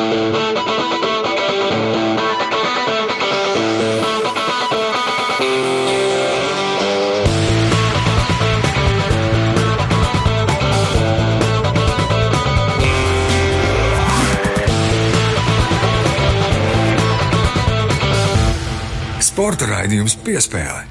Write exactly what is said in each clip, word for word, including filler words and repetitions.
Sporta raidījums Piespēle.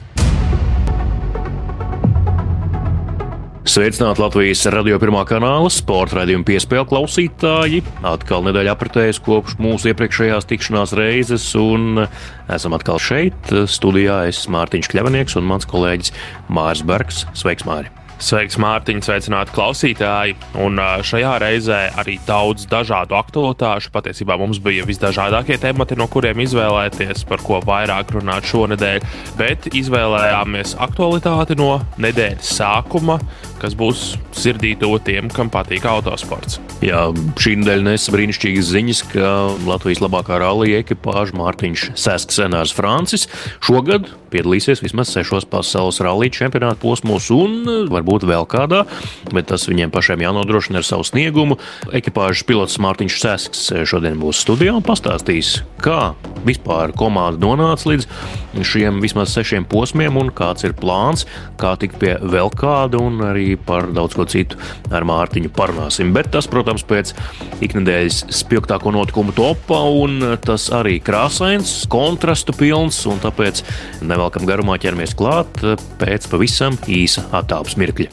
Sveicināti Latvijas radio pirmā kanāla sporta raidījuma Piespēle klausītāji. Atkal nedēļa apritējas kopš mūsu iepriekšējās tikšanās reizes, un esam atkal šeit. Studijā es Mārtiņš Kļavinieks un mans kolēģis Māris Bergs. Sveiks, Māri! Sveiks, Mārtiņ, sveicināti klausītāji, un šajā reizē arī daudz dažādu aktualitāšu. Patiesībā mums bija visdažādākie temati, no kuriem izvēlēties, par ko vairāk runāt šonedēļ, bet izvēlējāmies aktualitāti no nedēļas sākuma, kas būs sirdī tuvu tiem, kam patīk autosports. Jā, šī nedēļa nesa brīnišķīgas ziņas, ka Latvijas labākā rallija ekipāža Mārtiņš Sesks Enārs Francis šogad piedalīsies vismaz sešos pasaules rallija čempionāta posmos un varbūt vēl kādā, bet tas viņiem pašiem jānodrošina ar savu sniegumu. Ekipāžas pilots Mārtiņš Sesks šodien būs studijā un pastāstīs, kā vispār komanda nonāca līdz šiem vismaz sešiem posmiem un kāds ir plāns, kā tikt pie vēl kāda, un arī par daudz ko citu ar Mārtiņu parunāsim. Bet tas, protams, pēc iknedēļas spilgtāko notikumu topa, un tas arī krāsains, kontrastu pilns, un tāpēc nevelkam garumā ķeramies klāt pēc pavisam īsa attālpas mirkļa.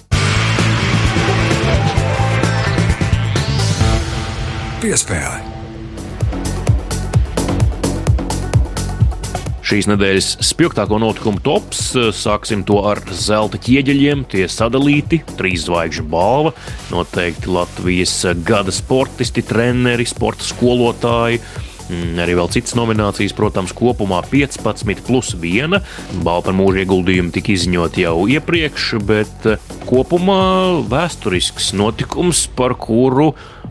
Piespēle. Šīs nedēļas spilgtāko notikumu tops, sāksim to ar zelta ķieģeļiem, tie sadalīti, trīs zvaigžņu balva, noteikti Latvijas gada sportisti, treneri, sporta skolotāji, arī vēl citas nominācijas, protams, kopumā piecpadsmit plus viena. Balva par mūža ieguldījumu tika izziņot jau iepriekš, bet kopumā vēsturisks notikums, par kuru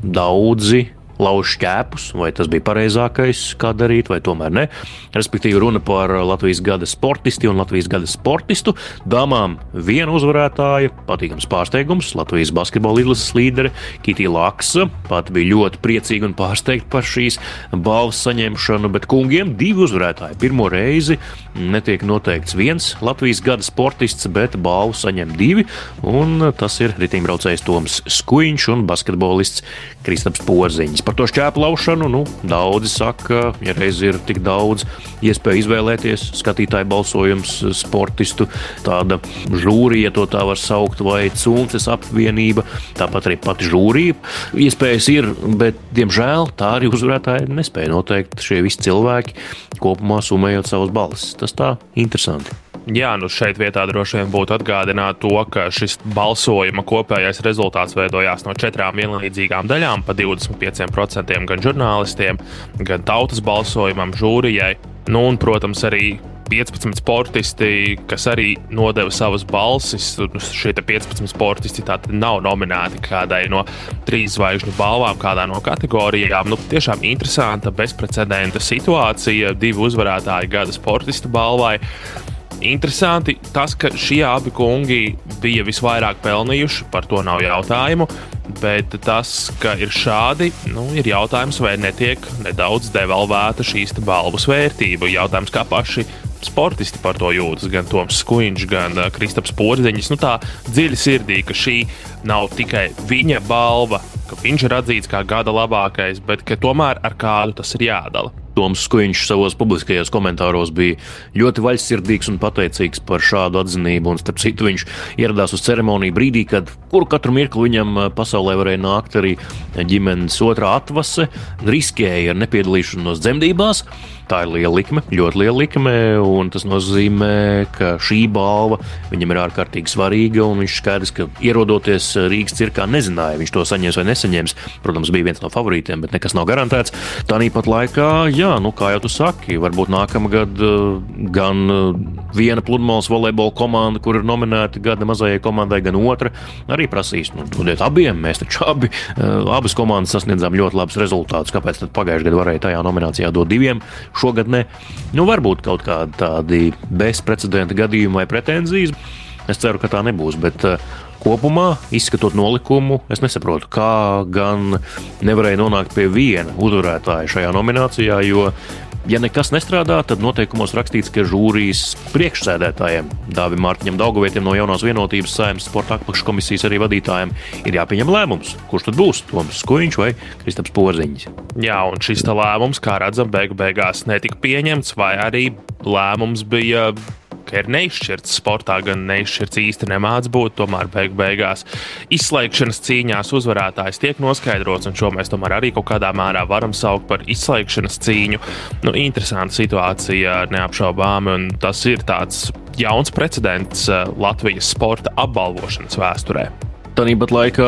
daudzi lauž šķēpus, vai tas bija pareizākais, kā darīt, vai tomēr ne. Respektīvi runa par Latvijas gada sportisti un Latvijas gada sportistu. Dāmām viena uzvarētāja, patīkams pārsteigums, Latvijas basketbola izlases līdere Kitija Laksa. Pat bija ļoti priecīga un pārsteigta par šīs balvas saņemšanu, bet kungiem divi uzvarētāji. Pirmo reizi netiek noteikts viens Latvijas gada sportists, bet balvu saņem divi, un tas ir riteņbraucējs Toms Skuiņš un basketbolists Kristaps Porziņš. Par to šķēpu laušanu, nu, daudzi saka, ja reiz ir tik daudz iespēju izvēlēties, skatītāju balsojums, sportistu, tāda žūrija, to tā var saukt, vai cūnces apvienība, tāpat arī pati žūrija. Iespējas ir, bet, diemžēl, tā arī uzvarētāji nespēja noteikt šie visi cilvēki, kopumā summējot savas balsis. Tas tā interesanti. Jā, nu šeit vietā droši vien būtu atgādināt to, ka šis balsojuma kopējais rezultāts veidojās no četrām vienlīdzīgām daļām, pa divdesmit pieciem procentiem gan žurnālistiem, gan tautas balsojumam, žūrijai. Nu un, protams, arī piecpadsmit sportisti, kas arī nodeva savas balsis. Šie piecpadsmit sportisti tātad nav nominēti kādai no trīs zvaigžņu balvām, kādā no kategorijām. Nu, tiešām interesanta, bezprecedenta situācija, divi uzvarētāji gada sportista balvai. Interesanti tas, ka šie abi kungi bija visvairāk pelnījuši, par to nav jautājumu, bet tas, ka ir šādi, nu, ir jautājums, vai netiek nedaudz devalvēta šīs balvas vērtība. Jautājums, kā paši sportisti par to jūtas, gan Toms Skuiņš, gan Kristaps Porziņš. Nu, tā dziļi sirdī, ka šī nav tikai viņa balva, ka viņš ir atzīts kā gada labākais, bet ka tomēr ar kādu tas ir jādala. Toms Skuiņš savos publiskajos komentāros bija ļoti vaļsirdīgs un pateicīgs par šādu atzinību, un starp citu viņš ieradās uz ceremoniju brīdī, kad kuru katru mirkli viņam pasaulē varēja nākt arī ģimenes otrā atvase, riskēja ar nepiedalīšanos dzemdībās. Tā ir liela likme, ļoti liela likme, un tas nozīmē, ka šī balva viņam ir ārkārtīgi svarīga, un viņš skaidrs, ka ierodoties Rīgas cirkā nezināja, viņš to saņems vai nesaņems. Protams, bija viens no favorītiem, bet nekas nav garantēts. Tāpat laikā, jā, nu kā jau tu saki, varbūt nākamgad gan viena pludmales volejbola komanda, kur ir nominēta gada mazajai komandai, gan otra, arī prasīs, nu, dodiet abiem, mēs taču abi, abas komandas sasniedzām ļoti labus rezultātus, kāpēc tad pagājušajā gadā varēja tajā nominācijā dot diviem, šogad ne. Nu, varbūt kaut kādi tādi bezprecedenta gadījumi vai pretenzijas. Es ceru, ka tā nebūs, bet kopumā, izskatot nolikumu, es nesaprotu, kā gan nevarēja nonākt pie viena uzvarētāja šajā nominācijā, jo, ja nekas nestrādā, tad noteikumos rakstīts, ka žūrijas priekšsēdētājiem, Dāvim Mārtiņam Daugavietim no Jaunās vienotības Saeimas sporta apakškomisijas arī vadītājiem, ir jāpieņem lēmums, kurš tad būs, Toms Skujiņš vai Kristaps Porziņš. Jā, un šis tā lēmums, kā redzam, beigu beigās netika pieņemts, vai arī lēmums bija, ka ir neizšķirts sportā, gan neizšķirts īsti nemāc būt, tomēr beig beigās izslēgšanas cīņās uzvarētājs tiek noskaidrots, un šo mēs tomēr arī kaut kādā mērā varam saukt par izslēgšanas cīņu. Nu, interesanta situācija neapšaubām, un tas ir tāds jauns precedents Latvijas sporta apbalvošanas vēsturē. Tāpat laikā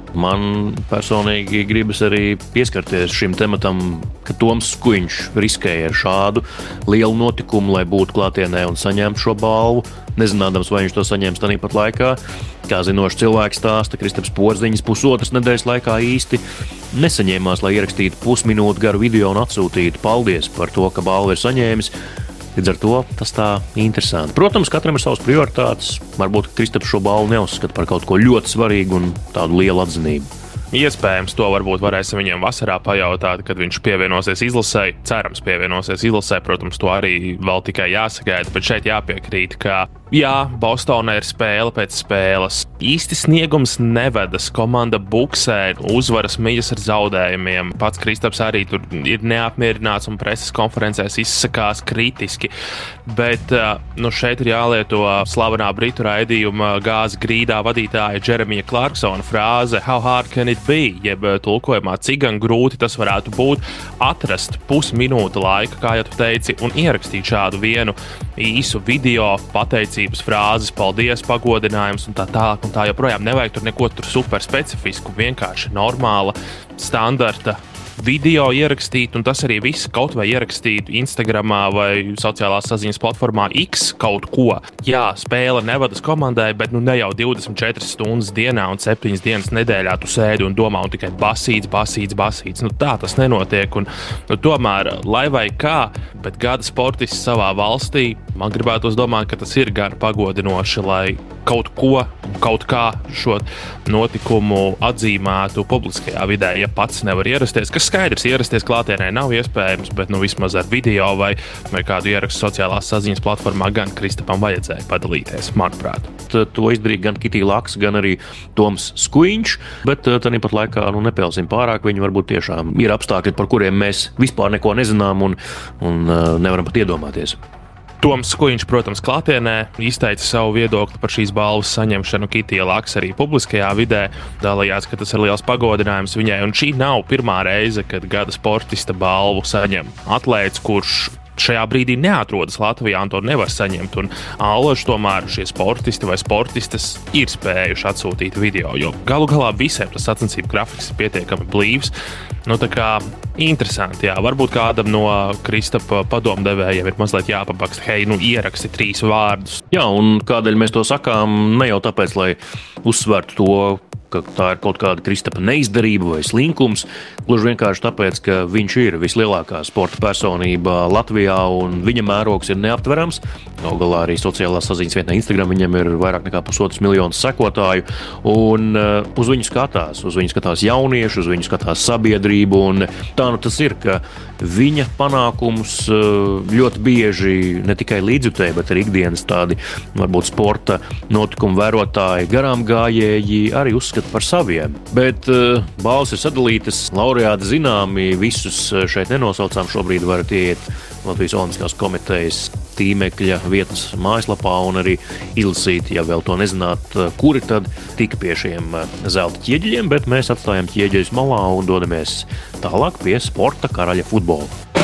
man personīgi gribas arī pieskarties šim tematam, ka Toms Skujiņš riskēja ar šādu lielu notikumu, lai būtu klātienē un saņemtu šo balvu, nezinādams, vai viņš to saņems tāpat laikā. Kā zinošs cilvēks stāsta, Kristaps Porziņš pusotras nedēļas laikā īsti nesaņēmās, lai ierakstītu pusminūtu garu video un atsūtītu paldies par to, ka balvu ir saņēmis. Līdz ar to tas tā interesanti. Protams, katram ir savas prioritātes. Varbūt Kristaps šo balvu neuzskata par kaut ko ļoti svarīgu un tādu lielu atzinību. Iespējams, to varbūt varēsim viņiem vasarā pajautāt, kad viņš pievienosies izlasē. Cerams, pievienosies izlasē, protams, to arī vēl tikai jāsagaida, bet šeit jāpiekrīt, ka jā, Bostonā ir spēle pēc spēles. Īsti sniegums nevedas, komanda buksē, uzvaras mijas ar zaudējumiem. Pats Kristaps arī tur ir neapmierināts un preses konferencēs izsakās kritiski, bet nu, šeit ir jālieto slavenā britu raidījuma Gāzes grīdā vadītāja Jeremija Clarksona frāze "How hard can it be?", jeb tulkojumā, cik gan grūti tas varētu būt atrast pusminūte laika, kā jau tu teici, un ierakstīt šādu vienu īsu video, pateicības frāzes, paldies, pagodinājums un tā tālāk un tā joprojām. Nevajag tur neko tur super specifisku, vienkārši normāla, standarta video ierakstīt, un tas arī viss, kaut vai ierakstīt Instagramā vai sociālās saziņas platformā X kaut ko. Jā, spēle nevadas komandai, bet nu ne jau divdesmit četras stundas dienā un septiņas dienas nedēļā tu sēdi un domā un tikai basīts, basīts, basīts. Nu tā tas nenotiek, un nu, tomēr, lai vai kā, bet gada sportists savā valstī, man gribētos domāt, ka tas ir gan pagodinoši, lai kaut ko, kaut kā šo notikumu atzīmētu publiskajā vidē, ja pats nevar ierasties, kas skaidrs, ierasties klātienē nav iespējams, bet nu vismaz ar video vai, vai kādu ierakstu sociālās saziņas platformā gan Kristapam vajadzēja padalīties, manuprāt. To izdarīja gan Kitija Laks, gan arī Toms Skujiņš, bet tāpat laikā nu, nepelsim pārāk, viņi varbūt tiešām ir apstākļi, par kuriem mēs vispār neko nezinām un, un nevaram pat iedomāties. Toms Skujiņš, protams, klātienē izteica savu viedokli par šīs balvas saņemšanu. Kitija Laks arī publiskajā vidē dalījās, ka tas ir liels pagodinājums viņai, un šī nav pirmā reize, kad gada sportista balvu saņem atlēts, kurš šajā brīdī neatrodas Latvijā un to nevar saņemt, un allaž tomēr šie sportisti vai sportistas ir spējuši atsūtīt video, jo galu galā visiem tas sacensību grafiks ir pietiekami blīvs. Nu tā kā interesanti, jā, varbūt kādam no Kristapa padomdevējiem ir mazliet jāpabaksta, hei, nu ieraksti trīs vārdus. Jā, un kādēļ mēs to sakām, ne jau tāpēc, lai uzsvertu to, ka tā ir kaut kāda Kristapa neizdarība vai slinkums, gluži vienkārši tāpēc, ka viņš ir vislielākā sporta personība Latvijā un viņa mērogs ir neaptverams. Galu galā arī sociālās saziņas vietnē Instagram viņam ir vairāk nekā pusotras miljonus sekotāju, un uh, uz viņu skatās, uz viņu skatās jaunieši, uz viņu skatās sabiedrību, un tā nu tas ir, ka viņa panākums uh, ļoti bieži ne tikai līdzjutēji, bet arī ikdienas tādi, varbūt sporta notikumu vērotāji, garām gājēji arī uzskatās par saviem. Bet uh, balvas ir sadalītas, laureāti zināmi, visus šeit nenosaucām, šobrīd varat ieiet Latvijas Olimpiskās komitejas tīmekļa vietnes mājaslapā un arī izlasīt, ja vēl to nezināt, kuri tad tika pie šiem zelta ķieģeļiem, bet mēs atstājam ķieģeļus malā un dodamies tālāk pie sporta karaļa futbola.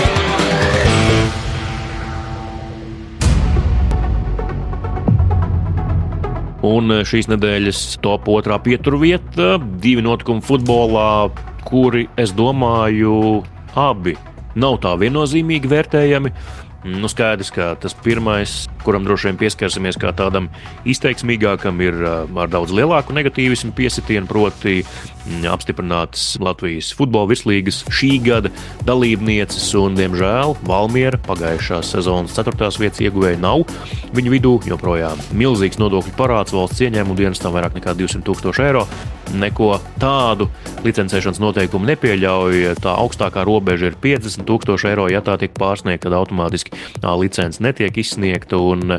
Un šīs nedēļas top otrā pieturvieta, divi notikumi futbolā, kuri, es domāju, abi nav tā viennozīmīgi vērtējami. Nu, skaidrs, ka tas pirmais, kuram droši vien pieskarsimies kā tādam izteiksmīgākam, ir ar daudz lielāku negatīvismu piesitienu, proti apstiprinātas Latvijas futbola virslīgas šī gada dalībnieces, un, diemžēl, Valmiera pagājušās sezonas ceturtās vietas ieguvēja nav. Viņu vidū joprojām milzīgs nodokļu parāds valsts ieņēmumu dienestam vairāk nekā divsimt tūkstoši eiro. Neko tādu licencēšanas noteikumu nepieļauj. Tā augstākā robeža ir piecdesmit tūkstoši eiro, ja tā tiek pārsniegta, tad automātiski licence netiek izsniegta, un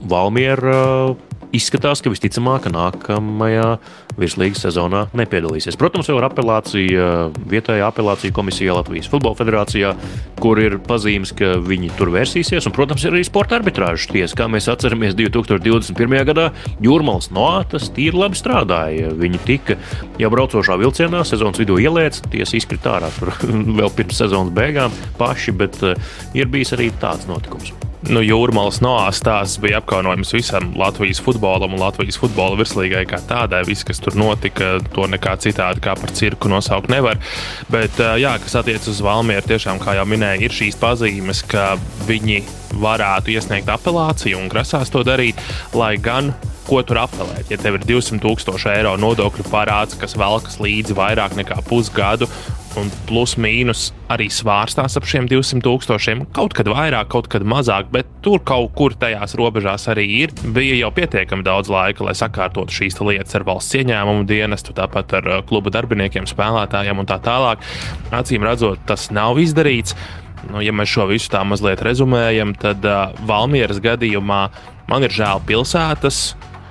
Valmiera izskatās, ka visticamāk nākamajā virslīgas sezonā nepiedalīsies. Protams, jau ir apelācija vietējā apelācija komisijā Latvijas Futbola Federācijā, kur ir pazīmes, ka viņi tur vērsīsies, un, protams, ir arī sporta arbitrāžas tiesa. Kā mēs atceramies, divi tūkstoši divdesmit pirmajā gadā Jūrmalas Noātas tīri labi strādāja. Viņi tika jau braucošā vilcienā sezonas vidū ielēts, tiesa izkrita ārā tur vēl pirms sezonas beigām paši, bet ir bijis arī tāds notikums. Nu, Jūrmalas Noās tās bija apkaunojums visam Latvijas futbolam un Latvijas futbola virslīgai kā tādai. Viss, kas tur notika, to nekā citādi kā par cirku nosaukt nevar. Bet, jā, kas attiec uz Valmieru, tiešām, kā jau minēja, ir šīs pazīmes, ka viņi varētu iesniegt apelāciju un grasās to darīt, lai gan ko tur apelēt. Ja tev ir divsimt tūkstoši eiro nodokļu parāds, kas velkas līdzi vairāk nekā pusgadu, un plus mīnus arī svārstās ap šiem divsimt tūkstošiem, kaut kad vairāk, kaut kad mazāk, bet tur kaut kur tajās robežās arī ir. Bija jau pietiekami daudz laika, lai sakārtotu šīs lietas ar valsts ieņēmumu dienestu, tāpat ar kluba darbiniekiem, spēlētājiem un tā tālāk. Acīm redzot, tas nav izdarīts. Nu, ja mēs šo visu tā mazliet rezumējam, tad uh, Valmieras gadījumā man ir žēl pilsētas,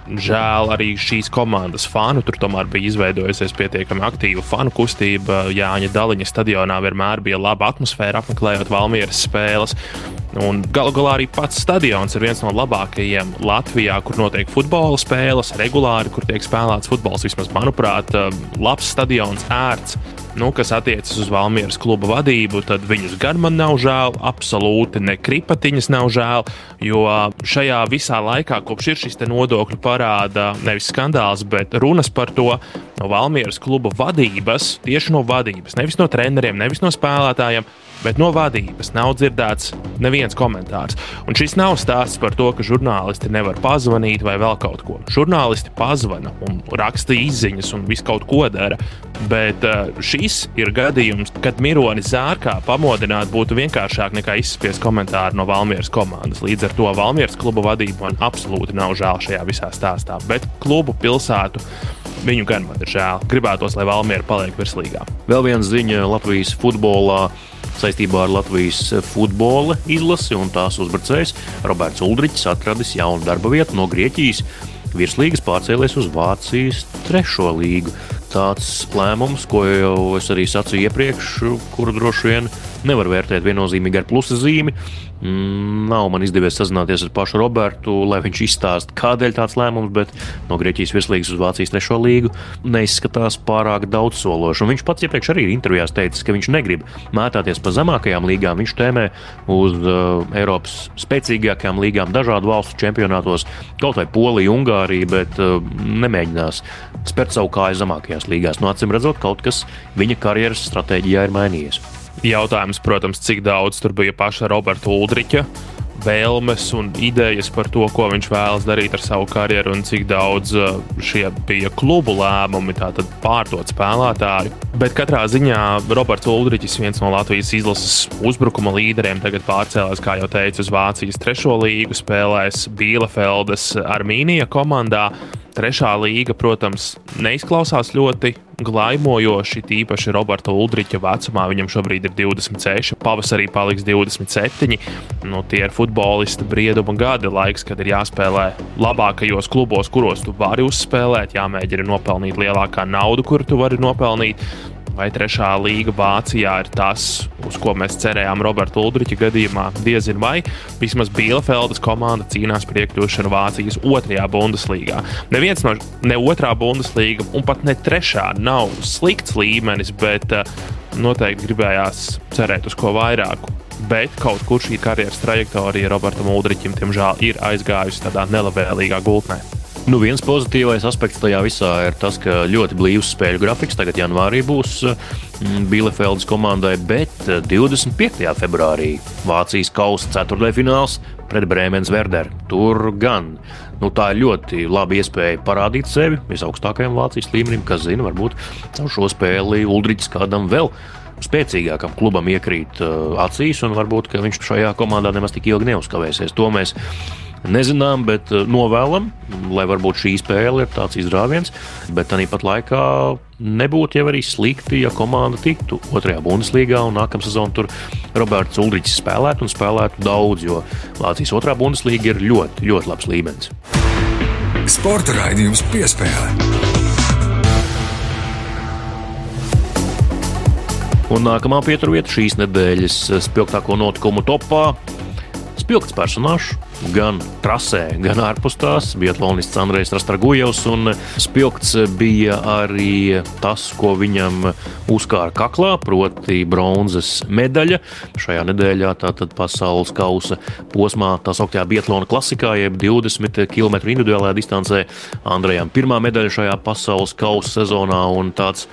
žēl arī šīs komandas fanu. Tur tomēr bija izveidojusies pietiekami aktīva fanu kustība. Jāņa Daliņa stadionā vienmēr bija laba atmosfēra apmeklējot Valmieras spēles. Un galu galā arī pats stadions ir viens no labākajiem Latvijā, kur notiek futbola spēles, regulāri, kur tiek spēlēts futbols. Vismaz, manuprāt, labs stadions, ērts. Nu, kas attiecas uz Valmieras kluba vadību, tad viņus gan man nav žēl, absolūti ne kripatiņas nav žēl, jo šajā visā laikā, kopš ir šis te nodokļu parāda, nevis skandāls, bet runas par to no Valmieras kluba vadības, tieši no vadības, nevis no treneriem, nevis no spēlētājiem, bet no vadības nav dzirdēts neviens komentārs. Un šis nav stāsts par to, ka žurnālisti nevar pazvanīt vai vēl kaut ko. Žurnālisti pazvana un raksta izziņas un visu kaut ko dara, bet šis ir gadījums, kad Mironi zārkā pamodināt būtu vienkāršāk nekā izspiest komentāru no Valmieras komandas. Līdz ar to Valmieras kluba vadību man absolūti nav žēl šajā visā stāstā, bet klubu, pilsētu, viņu gan man ir žēl. Gribētos, lai Valmiera paliek virslīgā. Vēl viena ziņa Latvijas futbolā saistībā ar Latvijas futbola izlasi, un tās uzbrucējs Roberts Uldriķis atradis jaunu darba vietu no Grieķijas virslīgas pārcēlies uz Vācijas trešo līgu. Tāds lēmums, ko jau es arī sacīju iepriekš, kuru droši vien nevar vērtēt viennozīmīgi ar plusa zīmi. Mm, nav man izdevies sazināties ar pašu Robertu, lai viņš izstāst, kādēļ tāds lēmums, bet no Grieķijas virslīgas uz Vācijas trešo līgu neizskatās pārāk daudz sološi. Un viņš pats iepriekš arī intervijās teicis, ka viņš negrib mētāties pa zemākajām līgām. Viņš tēmē uz uh, Eiropas spēcīgākajām līgām dažādu valstu čempionātos, kaut vai Polija, Ungārija, bet uh, nemēģinās spērt savu kāju zemākajās līgās. No acīm redzot, kaut kas viņa karjeras stratēģijā ir mainījies. Jautājums, protams, cik daudz tur bija paša Roberta Uldriķa vēlmes un idejas par to, ko viņš vēlas darīt ar savu karjeru, un cik daudz šie bija klubu lēmumi, tātad pārdot spēlētāju. Bet katrā ziņā Roberts Uldriķis, viens no Latvijas izlases uzbrukuma līderiem, tagad pārcēlās, kā jau teicu, uz Vācijas trešo līgu, spēlēs Bielefeldes Armīnija komandā. Trešā līga, protams, neizklausās ļoti glaimojoši, tīpaši Roberta Uldriķa vecumā. Viņam šobrīd ir divdesmit seši, pavasarī paliks divdesmit septiņi. Nu, tie ir futbolista brieduma gadi, laiks, kad ir jāspēlē labākajos klubos, kuros tu vari uzspēlēt, jāmēģina nopelnīt lielākā naudu, kur tu vari nopelnīt. Vai trešā līga Vācijā ir tas, uz ko mēs cerējām Roberta Uldriķa gadījumā, diezin vai. Vismaz Bielefeldes komanda cīnās par iekļūšanu Vācijas otrajā Bundeslīgā. Neviens no ne otrā Bundeslīga un pat ne trešā nav slikts līmenis, bet noteikti gribējās cerēt uz ko vairāku. Bet kaut kur šī karjeras trajektorija Robertam Uldriķim, tiemžēl, ir aizgājusi tādā nelabvēlīgā gultnē. Nu, viens pozitīvais aspekts tajā visā ir tas, ka ļoti blīvs spēļu grafiks tagad janvārī būs Bielefeldes komandai, bet divdesmit piektajā februārī Vācijas kausa ceturtdaļfināls pret Brēmens Werder. Tur gan nu, tā ir ļoti laba iespēja parādīt sevi visaugstākajam Vācijas līmenim, kas zina, varbūt caur šo spēli Uldriķis kādam vēl spēcīgākam klubam iekrīt uh, acīs, un varbūt, ka viņš šajā komandā nemaz tik ilgi neuzkavēsies. To mēs nezinām, bet novēlam, lai varbūt šī spēle ir tāds izrāviens, bet tāpat laikā nebūtu jau arī slikti, ja komanda tiktu otrajā Bundeslīgā un nākamā sezona tur Roberts Uldriķis spēlētu un spēlētu daudz, jo Vācijas otrā Bundeslīga ir ļoti, ļoti labs līmenis. Sporta raidījums Piespēle. Un nākamā pieturvieta šīs nedēļas spilgtāko notikumu topā. Spilgts personāžs, gan trasē, gan ārpus tās, biatlonists Andrejs Rastargujevs, un spilgts bija arī tas, ko viņam uzkāra kaklā, proti bronzas medaļa. Šajā nedēļā tātad pasaules kausa posmā tā sauktajā biatlona klasikā, jeb divdesmit kilometru individuālajā distancē. Andrejam pirmā medaļa šajā pasaules kausa sezonā, un tāds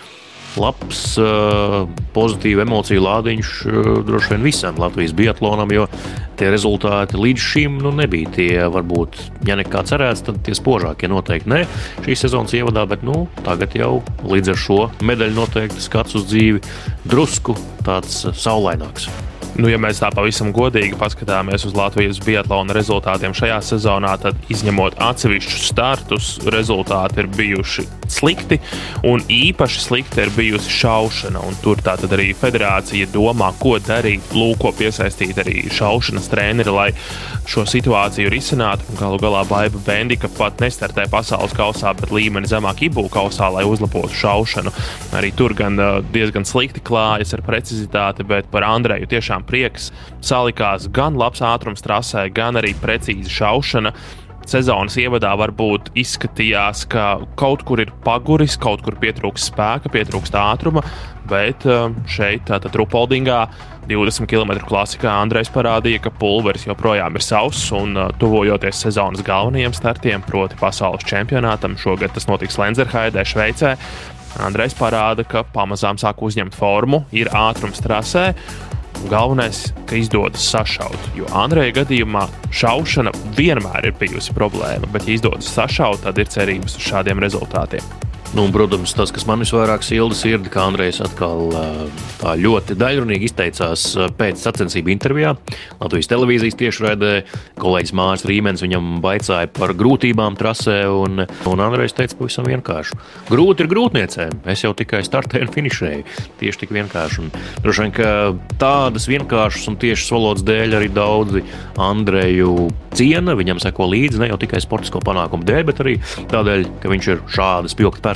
labs, pozitīvu emociju lādiņš droši vien visam Latvijas biatlonam, jo tie rezultāti līdz šim nu, nebija tie, varbūt, ja nekā cerēts, tad tie spožākie noteikti ne šīs sezonas ievadā, bet nu, tagad jau līdz ar šo medaļu noteikti skats uz dzīvi drusku tāds saulaināks. Nu, ja mēs tā pavisam godīgi paskatāmies uz Latvijas biatlona rezultātiem šajā sezonā, tad izņemot atsevišķus startus, rezultāti ir bijuši slikti, un īpaši slikti ir bijusi šaušana, un tur tātad arī federācija domā, ko darīt, lūko piesaistīt arī šaušanas treneri, lai šo situāciju risinātu. Galu galā Baiba Bendika pat nestartē pasaules kausā, bet līmeni zemāk Ibū kausā, lai uzlabotu šaušanu. Arī tur gan diezgan slikti klājas ar precizitāti, bet par Andreju tiešām prieks salikās gan labs ātrums trasē, gan arī precīzi šaušana. Sezonas ievadā varbūt izskatījās, ka kaut kur ir paguris, kaut kur pietrūks spēka, pietrūkst ātruma, bet šeit, tātad Rupoldingā, divdesmit kilometru klasikā Andrejs parādīja, ka pulveris joprojām ir sauss, un tuvojoties sezonas galvenajiem startiem, proti pasaules čempionātam, šogad tas notiks Lenzerheidē, Šveicē, Andrejs parāda, ka pamazām sāk uzņemt formu, ir ātrums trasē. Galvenais, ka izdodas sašaut, jo Andreja gadījumā šaušana vienmēr ir bijusi problēma, bet ja izdodas sašaut, tad ir cerības uz šādiem rezultātiem. Nu, un, protams, tas, kas man visvairāk silda sirdi, kā Andrejs atkal tā ļoti daļrunīgi izteicās pēc sacensību intervijā Latvijas televīzijas tiešraidē. Kolēģis Māris Rīmens viņam baicāja par grūtībām trasē, un, un Andrejs teica pavisam vienkārši. Grūti ir grūtniecēm, es jau tikai startēju un finišēju. Tieši tik vienkārši. Un, droši vien, ka tādas vienkāršas un tiešas valodas dēļ arī daudzi Andreju ciena, viņam seko līdzi ne jau tikai sportisko panākumu dēļ, bet arī tādēļ, ka viņš ir šāda spilgta personība.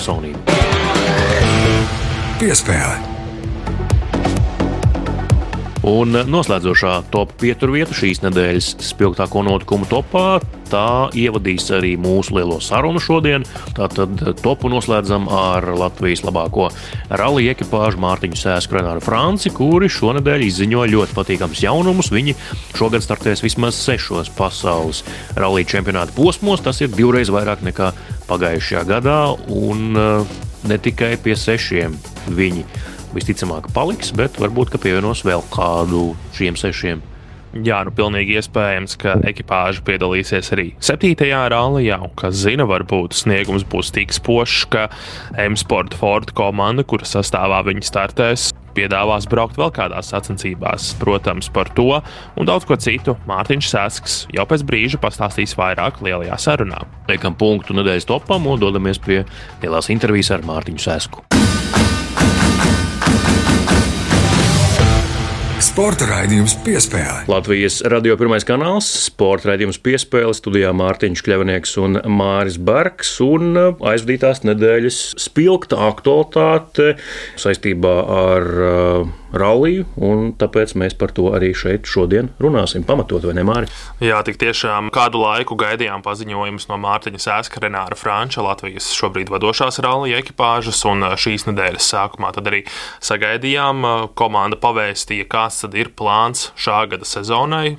Piespēle. Un noslēdzošā top pieturvieta šīs nedēļas spilgtāko notikumu topā, tā ievadīs arī mūsu lielo sarunu šodien. Tātad topu noslēdzam ar Latvijas labāko rallija ekipāžu Mārtiņu Sēsku Renāru Franci, kuri šonedēļ izziņoja ļoti patīkams jaunumus. Viņi šogad startēs vismaz sešos pasaules rallija čempionāta posmos. Tas ir divreiz vairāk nekā pagājušajā gadā, un ne tikai pie sešiem viņi visticamāk paliks, bet varbūt, ka pievienos vēl kādu šiem sešiem. Jā, nu pilnīgi iespējams, ka ekipāža piedalīsies arī septītajā rallijā, un kas zina, varbūt sniegums būs tik spožs, ka M-Sport Ford komanda, kuras sastāvā viņi startēs, piedāvās braukt vēl kādās sacensībās. Protams, par to un daudz ko citu Mārtiņš Sēsks jau pēc brīža pastāstīs vairāk lielajā sarunā. Liekam punktu nedēļas topam un dodamies pie lielās intervijas ar Mārtiņu Sēsku. Sporta raidījums Piespēle. Latvijas radio pirmais kanāls, sporta raidījums Piespēle, studijā Mārtiņš Kļavnieks un Māris Bergs, un aizvadītās nedēļas spilgta aktualitāte saistībā ar uh, ralliju, un tāpēc mēs par to arī šeit šodien runāsim. Pamatot, vai ne, Māri? Jā, tik tiešām kādu laiku gaidījām paziņojumus no Mārtiņa Sēska Renāra Franča, Latvijas šobrīd vadošās rallija ekipāžas, un šīs nedēļas sākumā tad arī sagaidījām. Komanda pavēstīja, kāds tad ir plāns šā gada sezonai. Par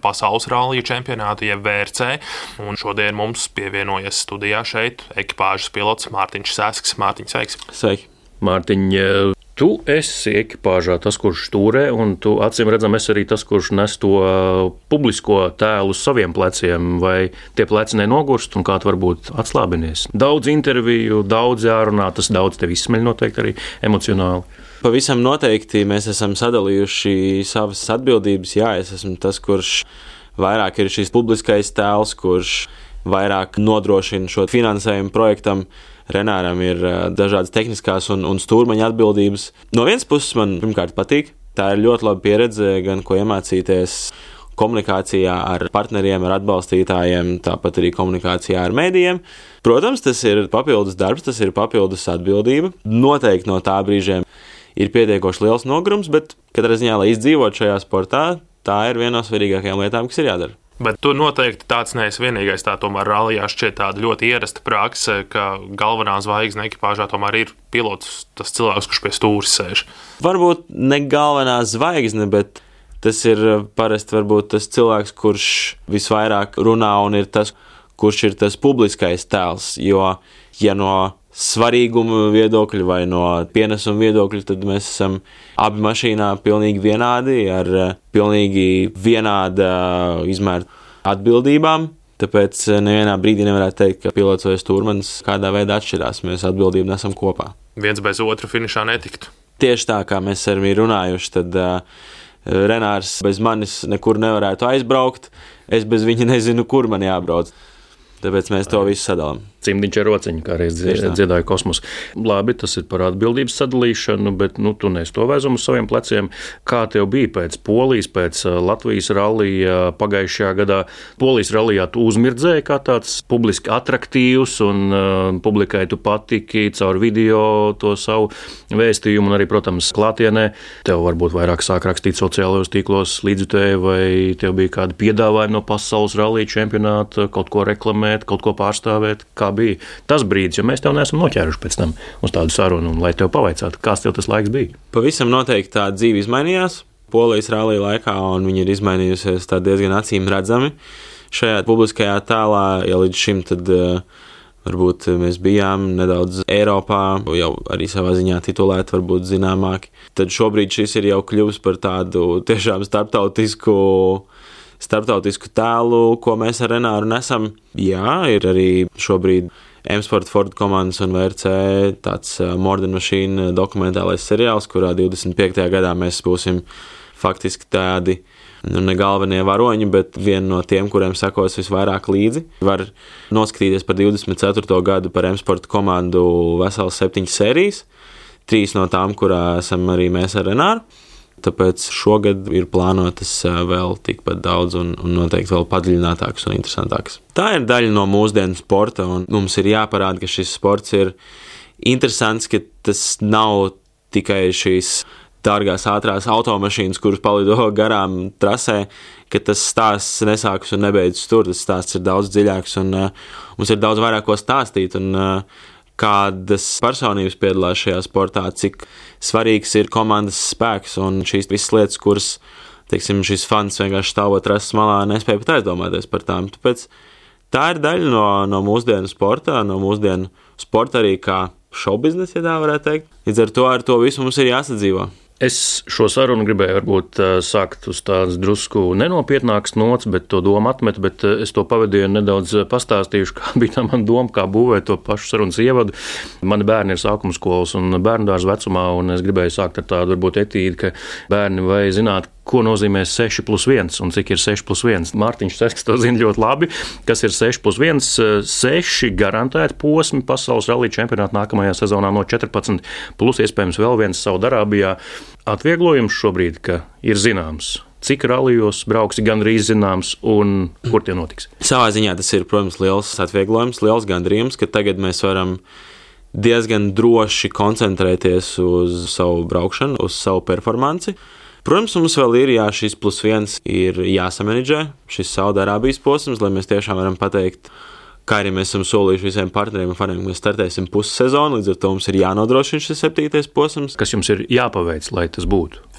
pasaules rallija čempionātu, jeb V R C. Un šodien mums pievienojas studijā šeit ekipāžas pilots Mārtiņš Sēsks. Mārtiņ, sveiks! Sveiki! Mārtiņ, tu esi ekipāžā tas, kurš stūrē, un tu acīm redzam esi arī tas, kurš nes to publisko tēlu uz saviem pleciem, vai tie pleci nenogurst, un kā tu varbūt atslābinies. Daudz interviju, daudz jārunā, tas daudz tev izsmeļ noteikti arī emocionāli. Pavisam noteikti mēs esam sadalījuši savas atbildības. Jā, es esmu tas, kurš vairāk ir šis publiskais tēls, kurš vairāk nodrošina šo finansējumu projektam. Renāram ir dažādas tehniskās un, un stūrmaņa atbildības. No vienas puses man pirmkārt patīk. Tā ir ļoti laba pieredze, gan ko iemācīties komunikācijā ar partneriem, ar atbalstītājiem, tāpat arī komunikācijā ar mēdījiem. Protams, tas ir papildus darbs, tas ir papildus atbildība. Noteikti no tā brīžiem ir pietiekoši liels nogurums, bet katrā ziņā, lai izdzīvot šajā sportā, tā ir viena no svarīgākajām lietām, kas ir jādara. Bet tu noteikti tāds neesi vienīgais. Tā tomēr rallijā šķiet tāda ļoti ierasta prakse, ka galvenā zvaigzne ekipāžā tomēr ir pilots, tas cilvēks, kurš pie stūres sēž. Varbūt ne galvenā zvaigzne, bet tas ir parasti varbūt tas cilvēks, kurš visvairāk runā un ir tas, kurš ir tas publiskais tēls. Jo, ja no svarīguma viedokļa vai no pienesuma viedokļa, tad mēs esam abi mašīnā pilnīgi vienādi, ar pilnīgi vienāda izmēra atbildībām. Tāpēc nevienā brīdī nevarētu teikt, ka pilots vai stūrmanis kādā veidā atšķirās. Mēs atbildību nesam kopā. Viens bez otra finišā netiktu. Tieši tā, kā mēs ar viņu runājuši, tad uh, Renārs bez manis nekur nevarētu aizbraukt. Es bez viņa nezinu, kur man jābrauc. Tāpēc mēs to visu sadalām. Cimdiņš ar rociņu, kā reiz dziedāja Kosmos. Labi, tas ir par atbildības sadalīšanu, bet nu, tu nes to vēzumu uz saviem pleciem. Kā tev bija pēc Polijas, pēc Latvijas rallija pagājušajā gadā? Polijas rallijā tu uzmirdzēji kā tāds publiski atraktīvs un uh, publikai tu patiki caur video to savu vēstījumu un arī, protams, klātienē. Tev varbūt vairāk sāk rakstīt sociālajos tīklos līdzjutēji, vai tev bija kādi piedāvājumi no pasaules rallija čempionāta, kaut ko reklamēt, kaut ko pārstāvēt? Kā bija tas brīdis, jo mēs tev neesam noķēruši pēc tam uz tādu sarunu, un lai tev pavaicātu, kāds tev tas laiks bija? Pavisam noteikti tā dzīve izmainījās Polijas rallija laikā, un viņa ir izmainījusies tā diezgan acīm redzami. Šajā publiskajā tēlā, ja līdz šim tad uh, varbūt mēs bijām nedaudz Eiropā, jau arī savā ziņā titulēti, varbūt zināmāki, tad šobrīd šis ir jau kļuvis par tādu tiešām starptautisku starptautisku tēlu, ko mēs ar Renāru nesam. Jā, ir arī šobrīd M-Sport Ford komandas un V R C tāds More Than Machine dokumentālais seriāls, kurā divdesmit piektajā gadā mēs būsim faktiski tādi, nu, ne galvenie varoņi, bet vieni no tiem, kuriem sekos visvairāk līdzi. Var noskatīties par divdesmit ceturto gadu par M-Sport komandu veselas septiņas sērijas, trīs no tām, kurā esam arī mēs ar Renāru. Tāpēc šogad ir plānotas vēl tikpat daudz un, un noteikti vēl padziļinātākas un interesantākas. Tā ir daļa no mūsdienu sporta, un mums ir jāparāda, ka šis sports ir interesants, ka tas nav tikai šīs dārgās ātrās automašīnas, kuras palido garām trasē, ka tas stāsts nesākas un nebeidzas tur. Tas stāsts ir daudz dziļāks, un uh, mums ir daudz vairāk ko stāstīt. Un, uh, kādas personības piedalās šajā sportā, cik svarīgs ir komandas spēks un šīs visas lietas, kuras, teiksim, šis fans vienkārši stāvot trases malā nespēja pat aizdomāties par tām. Tāpēc tā ir daļa no, no mūsdienu sporta, no mūsdienu sporta arī kā šovbiznesa, ja tā varētu teikt. Līdz ar to ar to visu mums ir jāsadzīvo. Es šo sarunu gribēju varbūt sākt uz tādas drusku nenopietnākas nots, bet to domu atmetu, bet es to pavadīju nedaudz pastāstījuši, kā bija tā mana doma, kā būvēt to pašu sarunas ievadu. Mani bērni ir sākuma skolas un bērndārza vecumā, un es gribēju sākt ar tādu varbūt etīdi, ka bērni vai zināt, ko nozīmē seši plus viens un cik ir seši plus viens. Mārtiņš Sēsks to zina ļoti labi, kas ir seši plus viens. seši garantēti posmi pasaules rallija čempionāta nākamajā sezonā no četrpadsmit, plus iespējams vēl viens Saudarābijā. Atvieglojums šobrīd, ka ir zināms, cik rallijos brauksi, gandrīz zināms, un kur tie notiks. Savā ziņā tas ir, protams, liels atvieglojums, liels gandrījums, ka tagad mēs varam diezgan droši koncentrēties uz savu braukšanu, uz savu performanci. Protams, mums vēl ir, jā, šis plus viens ir jāsamanedžē, šis Saudarābijas posms, lai mēs tiešām varam pateikt, kā arī mēs esam solījuši visiem partneriem un faniem, ka mēs startēsim pussezonu, līdz ar to mums ir jānodrošina šis septītais posms. Kas jums ir jāpaveic, lai tas būtu?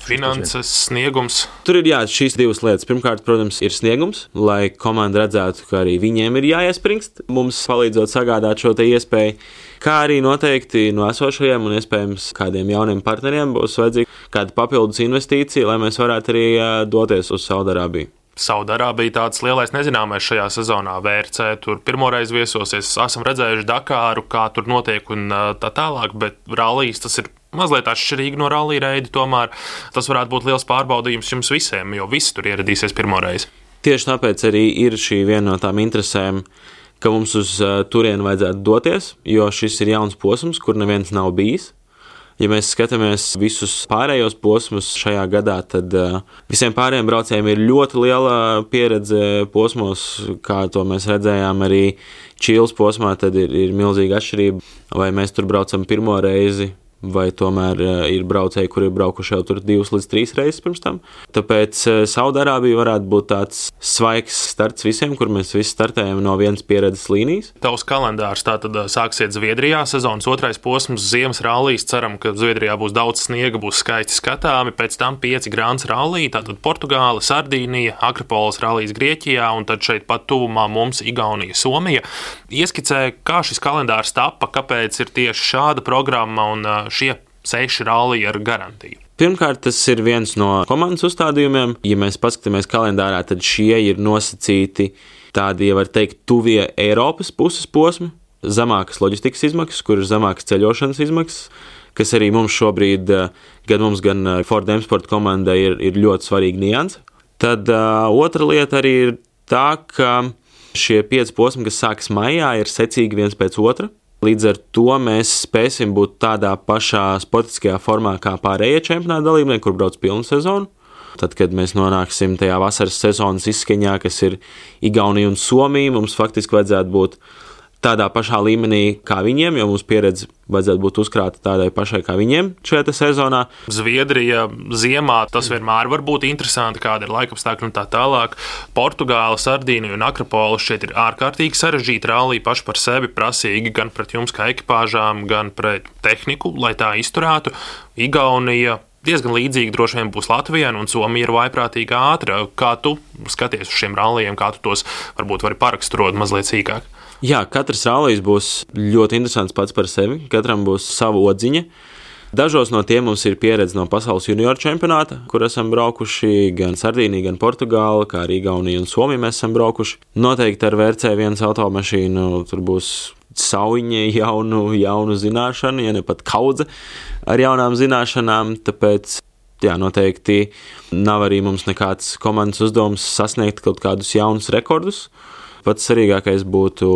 Finanses, sniegums. Tur ir jā, šīs divas lietas. Pirmkārt, protams, ir sniegums, lai komanda redzētu, ka arī viņiem ir jāiespringst, mums palīdzot sagādāt šo te iespēju. Kā arī noteikti no esošajiem un iespējams kādiem jauniem partneriem būs vajadzīga kāda papildus investīcija, lai mēs varētu arī doties uz Saudarābiju. Saudarābija tāds lielais nezināmais šajā sezonā. V R C tur pirmoreiz viesosies, esam redzējuši Dakāru, kā tur notiek un tā tālāk, bet rallijas tas ir mazliet atšķirīgi no rallija reidi, tomēr tas varētu būt liels pārbaudījums jums visiem, jo visi tur ieradīsies pirmoreiz. Tieši tāpēc arī ir šī viena no tām interesēm, ka mums uz turieni vajadzētu doties, jo šis ir jauns posms, kur neviens nav bijis. Ja mēs skatāmies visus pārējos posmus šajā gadā, tad uh, visiem pārējiem braucējiem ir ļoti liela pieredze posmos, kā to mēs redzējām arī Čīles posmā, tad ir, ir milzīga atšķirība, vai mēs tur braucam pirmo reizi, vai tomēr uh, ir braucēji, kuri ir braukuši jau tur divas līdz trīs reizes pirms tam. Tāpēc uh, Saudarābija varētu būt tāds svaigs starts visiem, kur mēs visi startējam no vienas pieredzes līnijas. Tavs kalendārs tātad sāksiet Zviedrijā, sezonas otrais posms, ziemas rallijas. Ceram, ka Zviedrijā būs daudz sniega, būs skaisti skatāmi. Pēc tam pieci Grāns rallija, tātad Portugāla, Sardīnija, Akropolis rallijas Grieķijā un tad šeit pat tuvumā mums Igaunija, Somija. Ieskicē, kā šis kalendārs tapa, kāpēc ir tieši šāda programma un šie seši rallija ar garantiju. Pirmkārt, tas ir viens no komandas uzstādījumiem. Ja mēs paskatāmies kalendārā, tad šie ir nosacīti tādi, ja var teikt, tuvie Eiropas puses posmi, zemākas loģistikas izmaksas, kur ir zemākas ceļošanas izmaksas, kas arī mums šobrīd, gan mums, gan Ford M-Sport komandai ir, ir ļoti svarīga nianse. Tad uh, otra lieta arī ir tā, ka šie pieci posmi, kas sākas maijā, ir secīgi viens pēc otra. Līdz ar to mēs spēsim būt tādā pašā sportiskajā formā kā pārējie čempionāta dalībnieki, kur brauc pilnu sezonu. Tad, kad mēs nonāksim tajā vasaras sezonas izskaņā, kas ir Igaunija un Somija, mums faktiski vajadzētu būt tādā pašā līmenī kā viņiem, jo mūsu pieredze vajadzētu būt uzkrāta tādai pašai kā viņiem šajā sezonā. Zviedrija ziemā tas vienmēr var būt interesanti, kāda ir laikapstākļi un tā tālāk. Portugāla, Sardīnija un Akropolis šeit ir ārkārtīgi sarežģīti rallija paši par sevi, prasīgi gan pret jums kā ekipāžām, gan pret tehniku, lai tā izturētu. Igaunija diezgan līdzīgi droši vien būs Latvijai, un Somija ir vaiprātīgi ātra. Kā tu skaties uz šiem rallijiem, kā tu tos varbūt vari paraksturot mazliet sīkāk? Jā, katrs rallijs būs ļoti interesants pats par sevi, katram būs sava odziņa. Dažos no tiem mums ir pieredze no pasaules junioru čempionāta, kur esam braukuši gan Sardīnija, gan Portugāla, kā arī Igaunija un Somija mēs esam braukuši. Noteikti ar V R C viens automašīnu tur būs sauņa jaunu, jaunu zināšanu, ja ne pat kaudze ar jaunām zināšanām, tāpēc jā, noteikti nav arī mums nekāds komandas uzdevums sasniegt kaut kādus jaunus rekordus. Pats svarīgākais būtu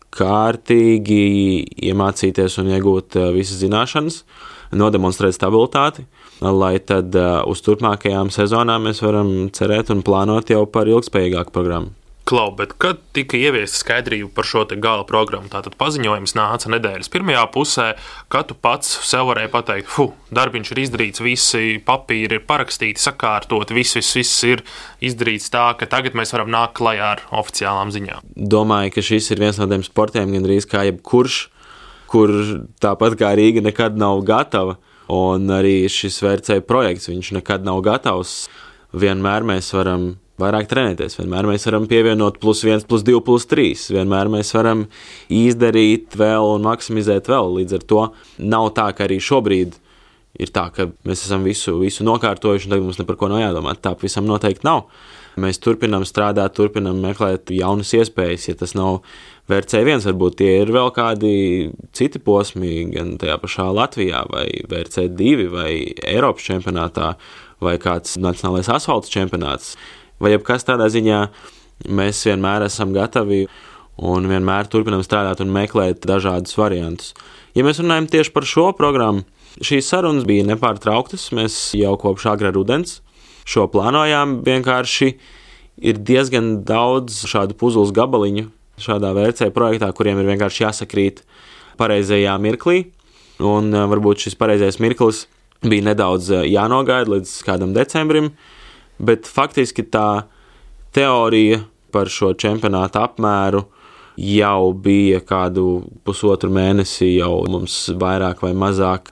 kārtīgi iemācīties un iegūt visas zināšanas, nodemonstrēt stabilitāti, lai tad uz turpmākajām sezonām mēs varam cerēt un plānot jau par ilgspējīgāku programmu. Klau, bet kad tika ieviesta skaidrība par šo te gala programmu, tātad paziņojums nāca nedēļas pirmajā pusē, kad tu pats sev varēji pateikt, fu, darbiņš ir izdarīts, visi papīri ir parakstīti, sakārtoti, viss, viss, viss ir izdarīts tā, ka tagad mēs varam nākt klajā ar oficiālām ziņām. Domāju, ka šis ir viens no tiem sportiem, gandrīz kā jebkurš, kur tāpat kā Rīga nekad nav gatava, un arī šis V R C projekts, viņš nekad nav gatavs. Vienmēr mēs varam vairāk trenēties, vienmēr mēs varam pievienot plus viens, plus divi, plus trīs, vienmēr mēs varam izdarīt vēl un maksimizēt vēl. Līdz ar to nav tā, ka arī šobrīd ir tā, ka mēs esam visu, visu nokārtojuši un tagad mums ne par ko nav jādomā. Tā visam noteikti nav. Mēs turpinām strādāt, turpinām meklēt jaunas iespējas. Ja tas nav V R C viens, varbūt tie ir vēl kādi citi posmi, gan tajā pašā Latvijā, vai V R C divi, vai Eiropas čempionātā, vai kāds nacionālais asfalts čempionāts. Vai jebkas tādā ziņā mēs vienmēr esam gatavi un vienmēr turpinām strādāt un meklēt dažādus variantus. Ja mēs runājam tieši par šo programmu, šīs sarunas bija nepārtrauktas, mēs jau kopš agrā rudens šo plānojām, vienkārši ir diezgan daudz šādu puzules gabaliņu šādā V R C projektā, kuriem ir vienkārši jāsakrīt pareizajā mirklī, un varbūt šis pareizais mirklis bija nedaudz jānogaida līdz kādam decembrim, bet faktiski tā teorija par šo čempionāta apmēru jau bija kādu pusotru mēnesi, jau mums vairāk vai mazāk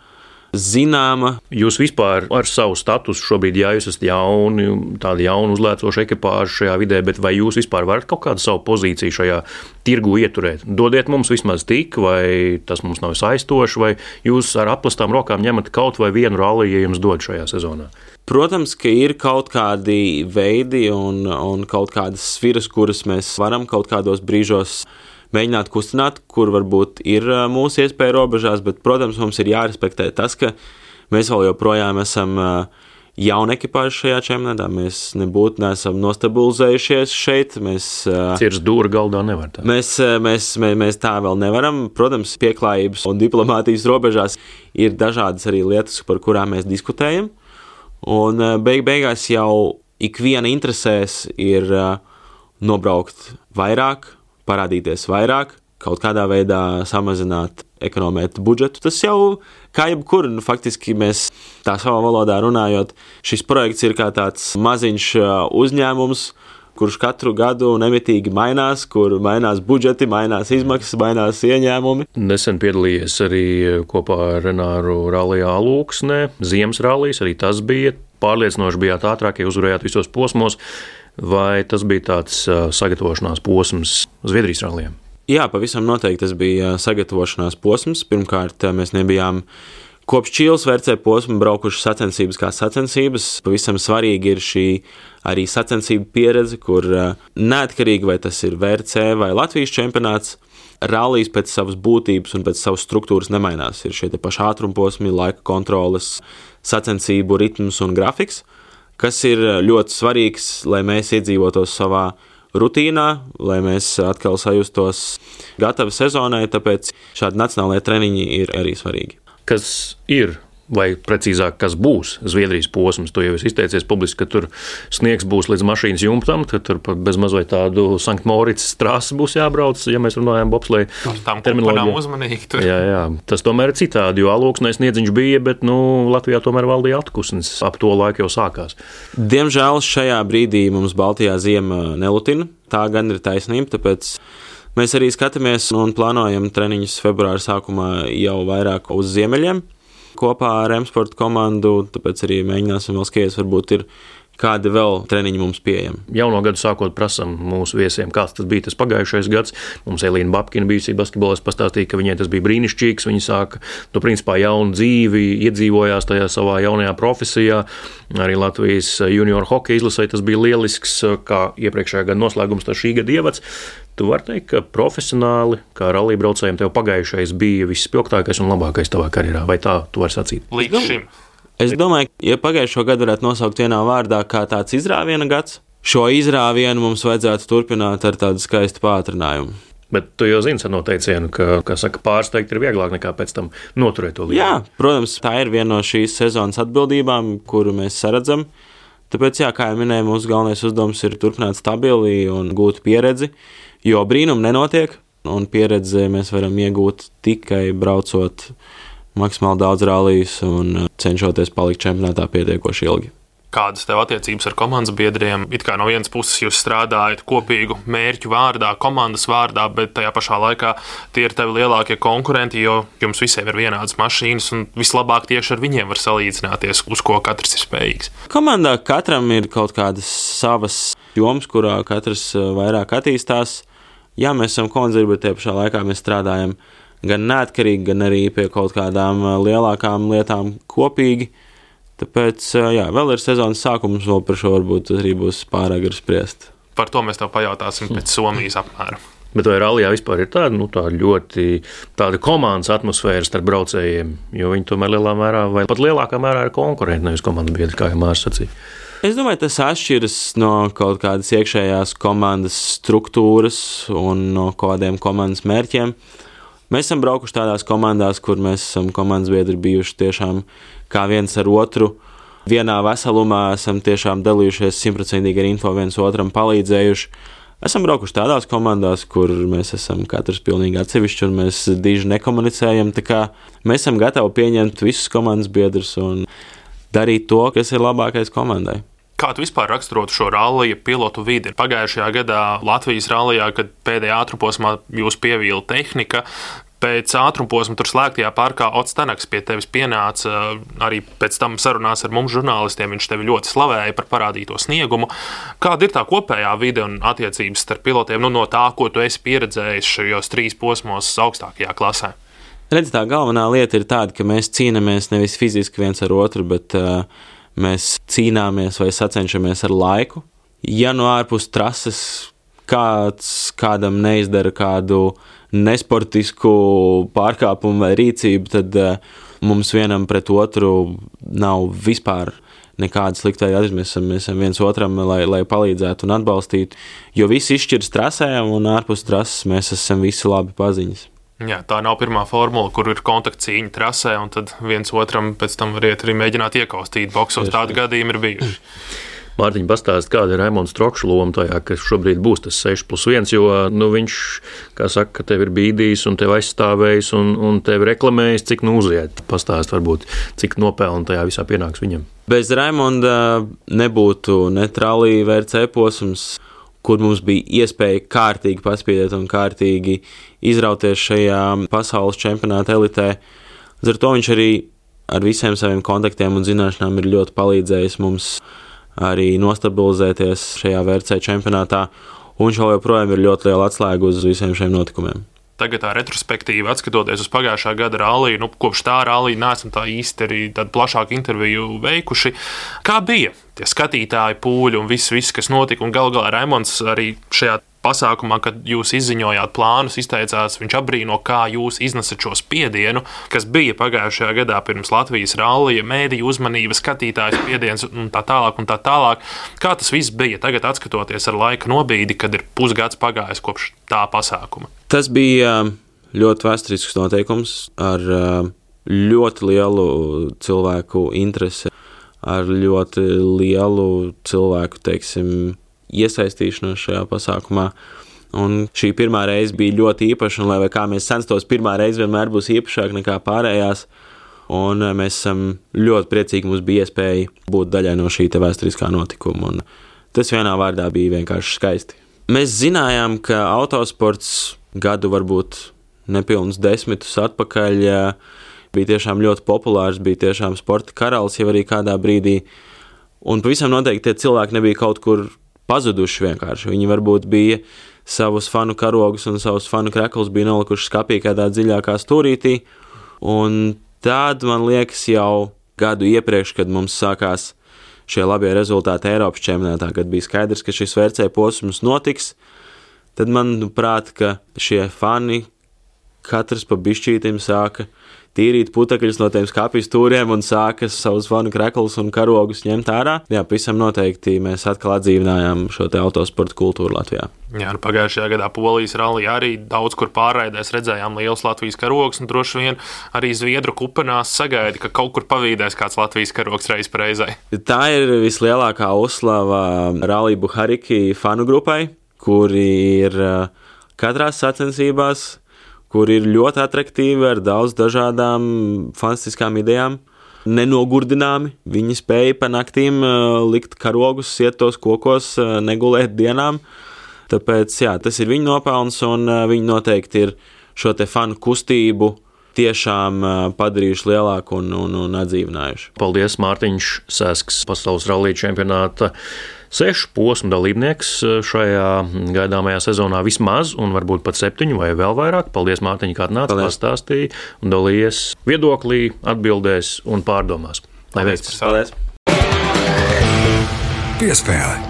zināma. Jūs vispār ar savu statusu šobrīd, ja jūs esat jauni, tāda jauna uzlēcoša ekipāža šajā vidē, bet vai jūs vispār varat kaut kādu savu pozīciju šajā tirgu ieturēt? Dodiet mums vismaz tik, vai tas mums nav saistoši, vai jūs ar aplastām rokām ņemat kaut vai vienu ralliju, ja jums dod šajā sezonā? Protams, ka ir kaut kādi veidi un, un kaut kādas sviras, kuras mēs varam kaut kādos brīžos mēģināt kustināt, kur varbūt ir mūsu iespēja robežās, bet, protams, mums ir jārespektē tas, ka mēs vēl joprojām esam jauni ekipāži šajā čempionātā. Mēs nebūtu neesam nostabilizējušies šeit. Mēs, Cirs dūra galdā nevar tā. Mēs, mēs, mēs, mēs tā vēl nevaram. Protams, pieklājības un diplomātijas robežās ir dažādas arī lietas, par kurām mēs diskutējam. Un beig beigās jau ikviena interesēs ir nobraukt vairāk, parādīties vairāk, kaut kādā veidā samazināt, ekonomēt budžetu. Tas jau kā jebkur, nu, faktiski mēs tā savā valodā runājot, šis projekts ir kā tāds maziņš uzņēmums, kurš katru gadu nemitīgi mainās, kur mainās budžeti, mainās izmaksas, mainās ieņēmumi. Nesen piedalījies arī kopā ar Renāru rallijā Alūksnē, Ziemas rallijas, arī tas bija pārliecinoši, bijāt ātrākie, uzvarējāt visos posmos. Vai tas bija tāds sagatavošanās posms Zviedrijas rallijām? Jā, pavisam noteikti tas bija sagatavošanās posms. Pirmkārt, mēs nebijām kopš Čīles V R C posma braukuši sacensības kā sacensības. Pavisam svarīgi ir šī arī sacensība pieredze, kur neatkarīgi vai tas ir V R C vai Latvijas čempionāts, rallijas pēc savas būtības un pēc savas struktūras nemainās. Ir šie te paši ātrumposmi, laika kontroles, sacensību ritms un grafiks, kas ir ļoti svarīgs, lai mēs iedzīvotos savā rutīnā, lai mēs atkal sajustos gatavi sezonai, tāpēc šādi nacionālajie treniņi ir arī svarīgi. Kas ir, vai precīzāk, kas būs Zviedrijas posms? Tu jau esi izteicies publiski, ka tur sniegs būs līdz mašīnas jumtam, tad tur pat bez mazliet tādu Sankt Morits trasi būs jābrauc, ja mēs runājam bobsleja terminoloģiju. Uzmanīgi tur. Jā, jā, tas tomēr ir citādi, jo Alūksnē sniedziņš bija, bet nu, Latvijā tomēr valdīja atkusnis, ap to laiku jau sākās. Diemžēl šajā brīdī mums Baltijā ziema nelutina, tā gan ir taisnība, tāpēc mēs arī skatāmies un plānojam treniņus februāra sākumā jau vairāk uz ziemeļiem kopā ar M-Sport komandu, tāpēc arī mēģināsim vēl skaties, varbūt ir kādi vēl treniņi mums pieejami. Jauno gadu sākot prasam mūsu viesiem, kāds tas bija tas pagājušais gads. Mums Elīna Babkina bijusī basketbolists pastāstīja, ka viņai tas bija brīnišķīgs. Viņa sāka, nu, principā jaunu dzīvi, iedzīvojās tajā savā jaunajā profesijā. Arī Latvijas junior hokeja izlasē tas bija lielisks, kā iepriekšējā gada noslēgums, tas šī gada ievads. Tu vari teikt, ka profesionāli, kā rallija-braucējiem, tev pagājušais bija visspilgtākais un labākais tavā karjerā, vai tā tu vari sacīt? Līdz šim. Es domāju, ja pagājušo gadu varētu nosaukt vienā vārdā kā tāds izrāviena gads, šo izrāvienu mums vajadzētu turpināt ar tādu skaistu pātrinājumu. Bet tu jau zini ar noteicienu, ka, kā saka, pārsteigt ir vieglāk nekā pēc tam noturēt to līdzi. Jā, protams, tā ir viena no šīs sezonas atbildībām, kuru mēs saredzam. Tāpēc, jā, kā jau minēju, mūsu galvenais uzdevums ir turpināt stabili un gūt pieredzi, jo brīnumi nenotiek, un pieredzi mēs varam iegūt tikai braucot maksimāli daudz rallijas un cenšoties palikt čempionātā pietiekoši ilgi. Kādas tev attiecības ar komandas biedriem? It kā no vienas puses jūs strādājat kopīgu mērķu vārdā, komandas vārdā, bet tajā pašā laikā tie ir tevi lielākie konkurenti, jo jums visiem ir vienādas mašīnas un vislabāk tieši ar viņiem var salīdzināties, uz ko katrs ir spējīgs. Komandā katram ir kaut kādas savas jomas, kurā katrs vairāk attīstās. Jā, mēs esam komandas, bet tajā pašā laikā mēs strādājam gan neatkarīgi, gan arī pie kaut kādām lielākām lietām kopīgi. Tāpēc, jā, vēl ir sezonas sākums, vēl par šo varbūt arī būs pārāk gar spriest. Par to mēs tev pajautāsim pēc Somijas apmēram. Bet vai rallijā vispār ir tāda, nu, tāda ļoti tāda komandas atmosfēra starp braucējiem, jo viņi tomēr lielā mērā vai pat lielākā mērā ir konkurenti, nevis komandas biedri, kā jau Mārs sacīja? Es domāju, tas atšķiras no kaut kādas iekšējās komandas struktūras un no kādiem komandas mērķiem. Mēs esam braukuši tādās komandās, kur mēs esam komandas biedri bijuši tiešām kā viens ar otru. Vienā veselumā esam tiešām dalījušies simtprocentīgi ar info, viens otram palīdzējuši. Esam braukuši tādās komandās, kur mēs esam katrs pilnīgi atsevišķi un mēs diži nekomunicējam. Tā kā mēs esam gatavi pieņemt visus komandas biedrus un darīt to, kas ir labākais komandai. Kā tu vispār raksturotu šo rallija pilotu vidi? Pagājušajā gadā Latvijas rallijā, kad pēdējā ātrumposmā jūs pievīla tehnika, pēc ātrumposma tur slēgtajā parkā Ots Tanaks pie tevis pienāca, arī pēc tam sarunās ar mums žurnālistiem, viņš tevi ļoti slavēja par parādīto sniegumu. Kāda ir tā kopējā vide un attiecības starp pilotiem, nu, no tā, ko tu esi pieredzējis šajos trīs posmos augstākajā klasē? Redz, tā galvenā lieta ir tāda, ka mēs cīnāmies nevis fiziski viens ar otru, bet uh, mēs cīnāmies vai sacenšamies ar laiku. Ja no ārpus trases kāds kādam neizdara kādu nesportisku pārkāpumu vai rīcību, tad uh, mums vienam pret otru nav vispār nekāda slikta attiecības. Mēs esam, mēs esam viens otram, lai, lai palīdzētu un atbalstītu, jo visi izšķiras trasē un ārpus trases mēs esam visi labi paziņas. Jā, tā nav pirmā formula, kur ir kontaktcīņa trasē, un tad viens otram pēc tam variet arī mēģināt iekaustīt boksos. Tādi gadījumi ir bijuši. Mārtiņ, pastāst, kāda ir Raimonds Trokša loma tajā, kas šobrīd būs tas seši plus viens, jo nu, viņš, kā saka, tevi ir bīdījis un tevi aizstāvējis un, un tevi reklamējis, cik nu uziet. Pastāst varbūt, cik nopelni tajā visā pienāks viņam. Bez Raimonda nebūtu ne tralī V R C posms, kur mums bija iespēja kārtīgi paspīdēt un kārtīgi izrauties šajā pasaules čempionāta elitē. Līdz ar to viņš arī ar visiem saviem kontaktiem un zināšanām ir ļoti palīdzējis mums arī nostabilizēties šajā V R C čempionātā, un viņš vēl joprojām ir ļoti liela atslēga uz visiem šiem notikumiem. Tagad tā retrospektīvi, atskatoties uz pagājušā gada ralliju, nu, kopš tā rallija neesam tā īsti arī tādu plašāku interviju veikuši. Kā bija tie skatītāji pūļi un viss, viss kas notika, un galu galā Raimonds arī šajā pasākumā, kad jūs izziņojāt plānus, izteicās, viņš apbrīno, kā jūs iznesat šo spiedienu, kas bija pagājušajā gadā pirms Latvijas rallija, mēdīju uzmanība, skatītāju spiediens un tā tālāk un tā tālāk. Kā tas viss bija tagad, atskatoties ar laika nobīdi, kad ir pusgads pagājis kopš tā pasākuma? Tas bija ļoti vēsturisks noteikums ar ļoti lielu cilvēku interesi, ar ļoti lielu cilvēku, teiksim, iesaistīšanos šajā pasākumā. Un šī pirmā reize bija ļoti īpaša, un lai vai kā mēs censtos, pirmā reize vienmēr būs īpašāka nekā pārējās. Un mēs esam ļoti priecīgi, mums bija iespēja būt daļai no šī te vēsturiskā notikuma. Un tas vienā vārdā bija vienkārši skaisti. Mēs zinājām, ka autosports gadu varbūt nepilnus desmitus atpakaļ bija tiešām ļoti populārs, bija tiešām sporta karalis jau arī kādā brīdī. Un pavisam noteikti tie cilvēki nebija kaut kur pazuduši vienkārši. Viņi varbūt bija savus fanu karogus un savus fanu kreklus bija nolikuši skapī kādā dziļākā stūrītī. Un tad, man liekas, jau gadu iepriekš, kad mums sākās šie labie rezultāti Eiropas čempionātā, kad bija skaidrs, ka šis V R C posms notiks, tad man prāt, ka šie fani katrs pa bišķītim sāka tīrīt putekļus no tiem skapju stūriem un sāka savus fanu kreklus un karogus ņemt ārā. Jā, pavisam noteikti mēs atkal atdzīvinājām šo te autosporta kultūru Latvijā. Jā, nu pagājušajā gadā Polijas rallijā arī daudz kur pārraidēs redzējām liels Latvijas karogs, un droši vien arī zviedru kupenās sagaida, ka kaut kur pavīdēs kāds Latvijas karogs reiz pa reizei. Tā ir vislielākā uzslava Rallija Buhariki fanu grupai, kuri ir katrās sacensībās, kur ir ļoti atraktīvi ar daudz dažādām fantastiskām idejām. Nenogurdināmi, viņi spēja pa naktīm likt karogus, iet tos kokos, negulēt dienām. Tāpēc, jā, tas ir viņa nopelns, un viņi noteikti ir šo te fanu kustību tiešām padarījuši lielāku un, un, un atdzīvinājuši. Paldies, Mārtiņš Sesks, pasaules rallija čempionāta sešu posmu dalībnieks šajā gaidāmajā sezonā vismaz, un varbūt pat septiņu vai vēl vairāk. Paldies, Mārtiņ, kā atnāc, pastāstīja un dalījies viedoklī, atbildēs un pārdomās. Lai veicas! Paldies! Piespēle!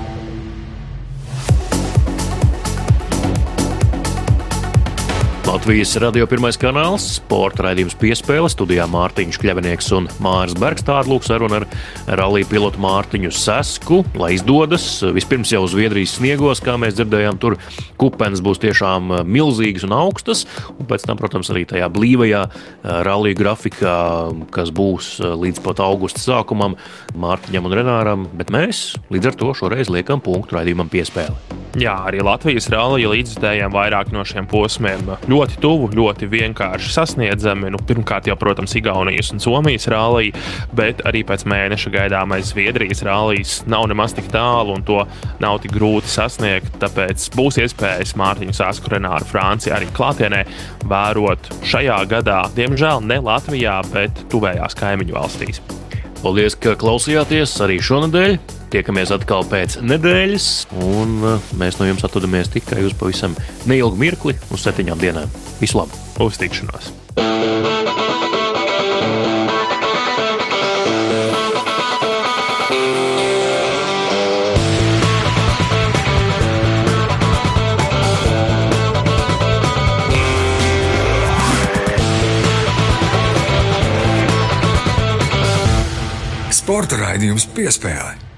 Latvijas radio pirmais kanāls, sporta raidījums Piespēle, studijā Mārtiņš Kļavinieks un Māris Bergs. Tāda lūk saruna ar rallija pilotu Mārtiņu Sesku, lai izdodas. Vispirms jau Zviedrijas sniegos, kā mēs dzirdējām, tur kupenes būs tiešām milzīgas un augstas, un pēc tam, protams, arī tajā blīvajā rallija grafikā, kas būs līdz pat augusta sākumam Mārtiņam un Renāram, bet mēs līdz ar to šoreiz liekam punktu raidījumam Piespēle. Jā, arī Latvijas rallija līdzjutējiem vairāk no šiem posmiem ļoti tuvu, ļoti vienkārši sasniedzami. Nu, pirmkārt jau, protams, Igaunijas un Somijas rallija, bet arī pēc mēneša gaidāmais Zviedrijas rallijas nav nemaz tik tālu un to nav tik grūti sasniegt, tāpēc būs iespējas Mārtiņu Sasku, Renāru Franci arī klātienē vērot šajā gadā, diemžēl ne Latvijā, bet tuvējās kaimiņu valstīs. Paldies, ka klausījāties arī šonadēļ. Tiekamies atkal pēc nedēļas, un mēs no jums atvadamies tikai uz pavisam neilgu mirkli, uz septiņām dienām. Visu labu! Uz tikšanos! Sporta raidījums Piespēle.